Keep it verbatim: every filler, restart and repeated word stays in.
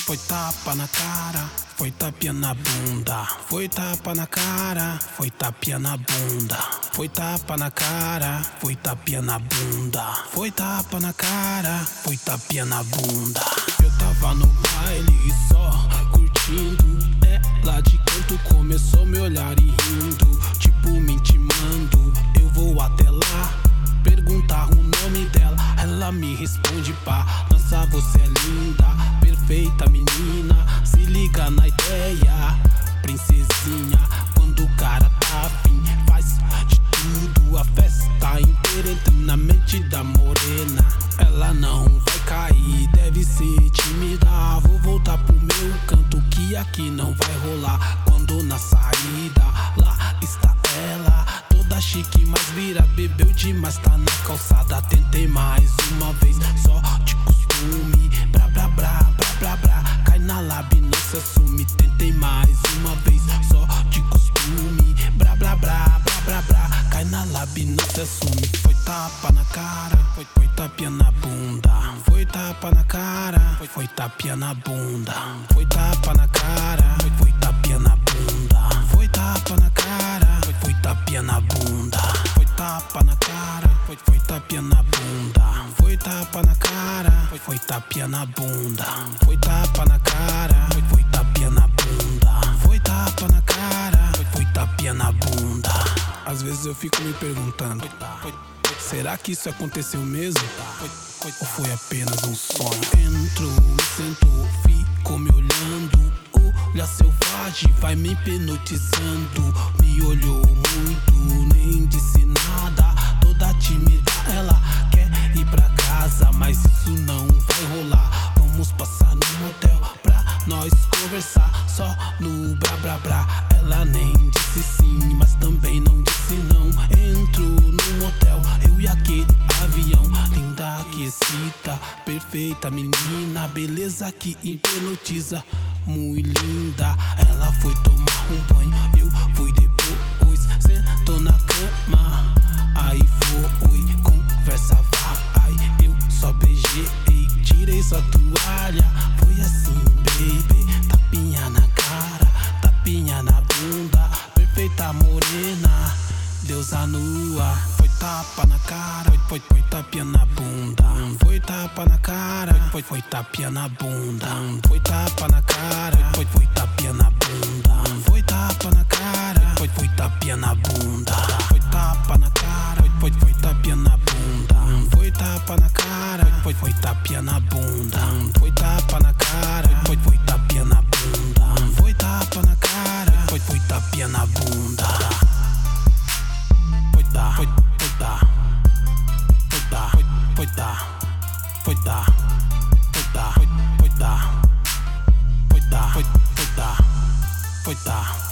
foi tapa na cara, foi tapinha na bunda. Foi tapa na cara, foi tapinha na bunda. Foi tapa na cara, foi tapinha na bunda. Foi tapa na cara, foi tapinha na bunda. Eu tava no baile e só curtindo. Ela de canto começou a me olhar e rindo, tipo me intimando. Eu vou até lá perguntar o nome dela. Ela me responde, pá, nossa, você é linda, perfeita menina, se liga na ideia, princesinha. Quando o cara tá afim, faz de tudo, a festa inteira entra na mente da morena. Ela não vai cair, deve ser tímida. Vou voltar pro meu canto que aqui não vai rolar. Quando na saída, lá está ela, toda chique, mas vira, bebeu demais, tá na calçada. Tentei mais uma vez, só de costume. Bra bra bra, bra bra bra, cai na lab, não se assume. Tentei mais uma vez, só de costume. Bra bra bra, bra bra bra, cai na lab, não se assume. Foi tapa na cara, foi, foi tapinha na bunda. Foi tapa na cara, foi, foi tapinha na bunda. Foi tapa na cara, foi, foi tapinha na bunda. Foi tapa na cara, foi, foi tapinha na bunda. Foi tapa na cara, foi, foi tapinha na bunda. Foi tapa na cara, foi, foi tapinha na bunda. Foi tapa na cara, foi, foi tapinha na bunda. Foi tapa na cara, foi, foi tapinha na bunda. Às vezes eu fico me perguntando, será que isso aconteceu mesmo? Ou foi apenas um sonho? Entrou, me sentou, ficou me olhando. Olha selvagem, vai me hipnotizando. Me olhou muito, nem disse nada. Toda tímida, ela quer ir pra casa, mas isso não vai rolar. Vamos passar no motel pra nós conversar, só no bra bra bra. Ela nem disse sim, mas também não disse não. Entrou no motel, eu e aquele avião. Linda que excita, perfeita menina, beleza que hipnotiza, muito linda. Ela foi tomar um banho, eu fui depois. Sentou na cama, aí foi, conversa vai. Eu só beijei, tirei sua toalha. Foi assim, baby, tapinha na cara, tapinha na bunda. Perfeita morena, deusa nua. Foi tapa na cara, foi, foi, foi tapinha na bunda. Foi tapa na cara, foi, foi tapinha na bunda. Foi tapa na cara, foi, foi tapinha na bunda. Foi tapa na cara, foi, foi tapinha na bunda. Foi tapa na cara, foi, foi tapinha na bunda. Foi tapa na cara, foi, foi tapinha na bunda. Foi tapa na cara, foi, foi tapinha na bunda. Foi tapa na cara, foi, foi tapinha na bunda. Foi tá, foi, foi tá, foi tá, foi, foi tá, foi tá, foi tá, foi, foi tá, foi tá, foi, foi tá, foi tá.